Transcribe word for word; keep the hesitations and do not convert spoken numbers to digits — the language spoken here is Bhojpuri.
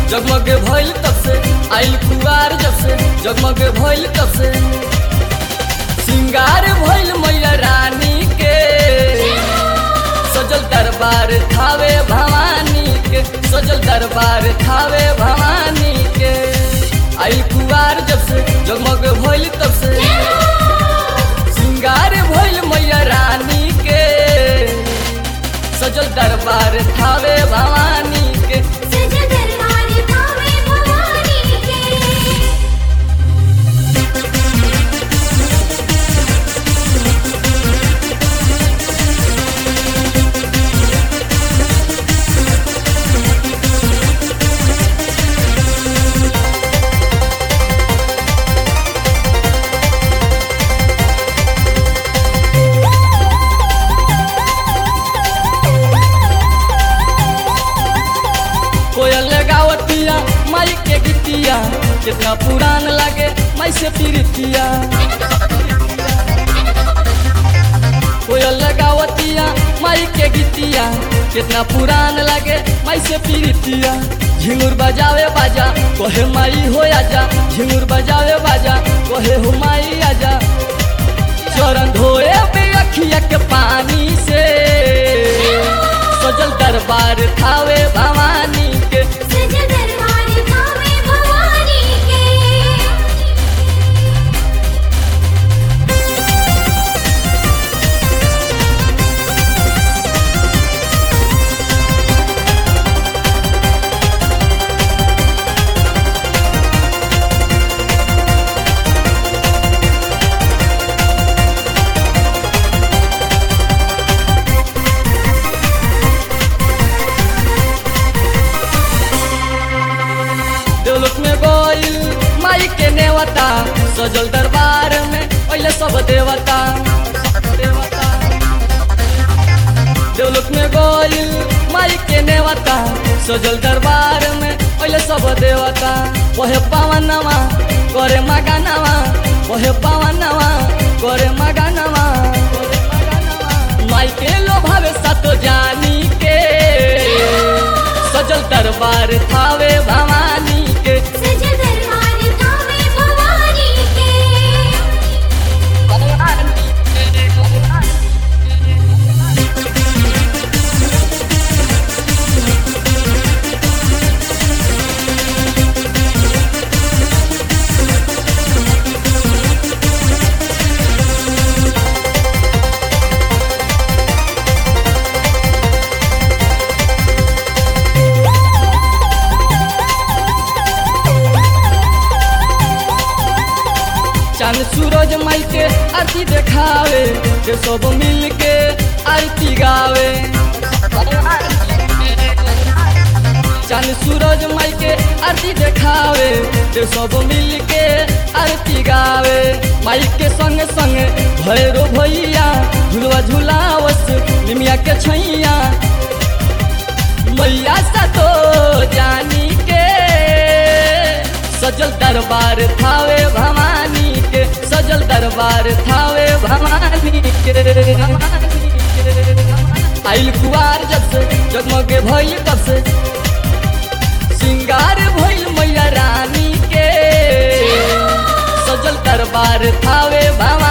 जगमग भइल तब से, आइल कुआर जब से जगमग भइल तब से। सिंगार भइल मैया रानी के, सजल दरबार थावे भवानी के, सजल दरबार थावे भवानी के। आइल कुआर जब से जगमग भइल तब से, सिंगार भइल मैया रानी के, सजल दरबार थावे भवानी के, सजल दरबार थावे भवानी के। कोयल गावतिया माई के गीतिया, कितना पुरान लगे माई से प्रीतिया। कोयल गावतिया माई के गीतिया, कितना पुरान लगे माई से प्रीतिया। झिंगुर बजावे बाजा कोहे माई हो आजा, झिंगुर बजावे बाजा कोहे हो माई आजा। चरण धोए बे अखिया के पानी से, सजल दरबार थावे भवानी के, सजल दरबार थावे भवानी के। देवलोक में गोइल माई के नेवता, सजल दरबार में पहले सब देवता। देवलोक में गोइल माई के नेवता, सजल दरबार में पहले सब देवता। वहे पावनवा करे मगानवा, वहे पावनवा करे मगानवा। माई के लोभावे सतो जानी के, सजल दरबार थावे भवानी के, सजल दरबार थावे भवानी के। चांद सूरज माई के आरती देखावे, के सब मिल के आरती गावे। चांद सूरज माई के आरती देखावे, के सब मिल के आरती गावे। माई के संग संग भैरो भैया, झुलवा झुलावस निमिया के छैया। मैया सतो जानी के, सजल दरबार थावे भवानी के, सजल दरबार थावे भवानी के। आइल कुआर जब से जगमग भइल तब से, सिंगार भइल मैया रानी के, सजल दरबार थावे भवानी।